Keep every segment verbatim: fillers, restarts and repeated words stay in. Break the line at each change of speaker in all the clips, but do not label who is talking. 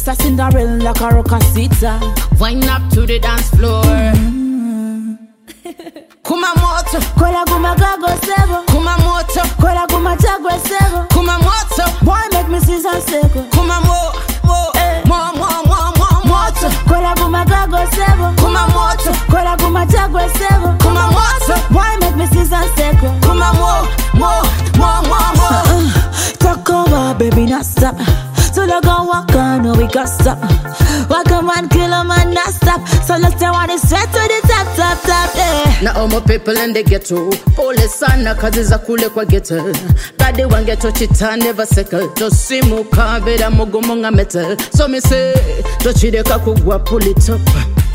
a Cinderella, Carocasita.
Wind up to the dance floor.
Mm-hmm.
Kumamoto,
Kola Guma Gago Sebo.
Kumamoto,
Kola Guma Chagwe Sebo.
Kumamoto,
boy make me see some seko.
Kumamo, mo,
eh.
mo, mo, mo, mo, moto.
Kola Guma Gago Sebo.
Kumamoto,
Kola Guma Chagwe Sebo.
Kumamoto,
boy make me see some seko.
Kumamo, mo, mo, mo, mo.
Uh, talk over, baby, not stop. So they gon' walk on, no we got stop. Walk a man, kill a man, not stop. So let's say want to sweat to the top, top, top, yeah.
Now all my people in the ghetto, pole sana kazi za kule kwa ghetto. Badi wange tochita never settle. Josimu kabeda mugumunga metal. So me say, tochideka kugwa pull it up.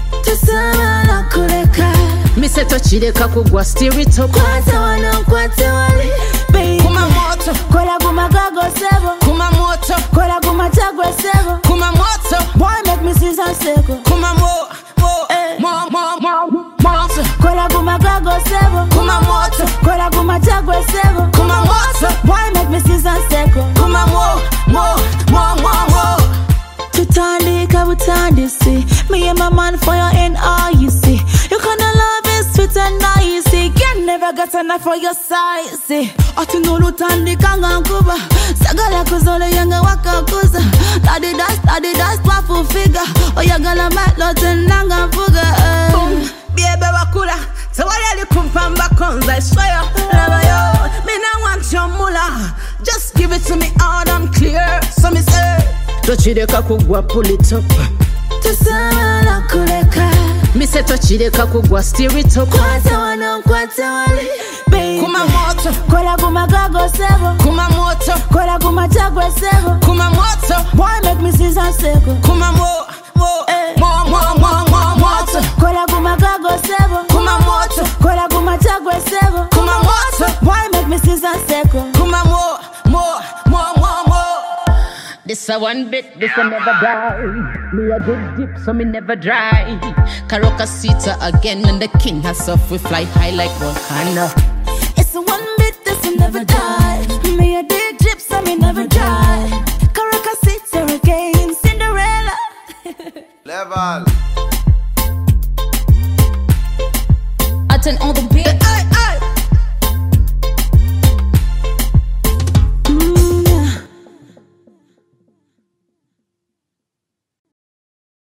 Tusama na kuleka.
Me say tochideka kugwa steer it up.
Kwate wana, kwate wali, baby.
Kumamoto,
Kola Guma Gago Sebo.
Kumamoto,
Kola Guma Chagwe Sebo.
Kumamoto,
boy make me see some seko.
Kumamo, mo,
eh.
mo, mo, mo, moto.
Kola Guma Gago Sebo.
Kumamoto,
Kola Guma Chagwe Sebo.
Kumamoto,
boy make me see some seko.
Kumamo, mo, mo, mo, mo.
Tutandika butandisi. Me and my man for your N R you see. You kinda love is sweet and nice. Can never get enough for your size. See, Atinolu tandika ngankuba. Sagala kuzole yanga wakakuza. Daddy das, daddy das, wafu figure. Oyagala matlotin nanga fuga.
Boom, baby wakula. So what are you kumpamba konza? I swear, love yo. Me no want your mula. Just give it to me out and clear. So me say, tochideka kugwa pull it up.
Tusama na kuleka.
Me say tochideka kugwa steer it up.
Kwate wana, kwate wali, baby.
Kumamoto,
Kola Guma Gago Sebo.
Kumamoto,
Kola Guma Chagwe Sebo.
Kumamoto,
boy make me see some seko.
Kumamo, mo,
eh.
mo, mo, mo, mo, moto.
Kola Guma Gago Sebo.
Kumamoto,
Kola Guma Chagwe Sebo.
Kumamoto,
boy make me see some seko.
Kumamo, mo, mo, mo, mo. This a one bit, this a never die. Me a good dip, so me never dry. Carocasita again, and the king herself we fly high like volcano.
It's a one bit, this will never die. Me a dig drip, so me never dry. Caracasita again, Cinderella.
Level.
Attend all the big.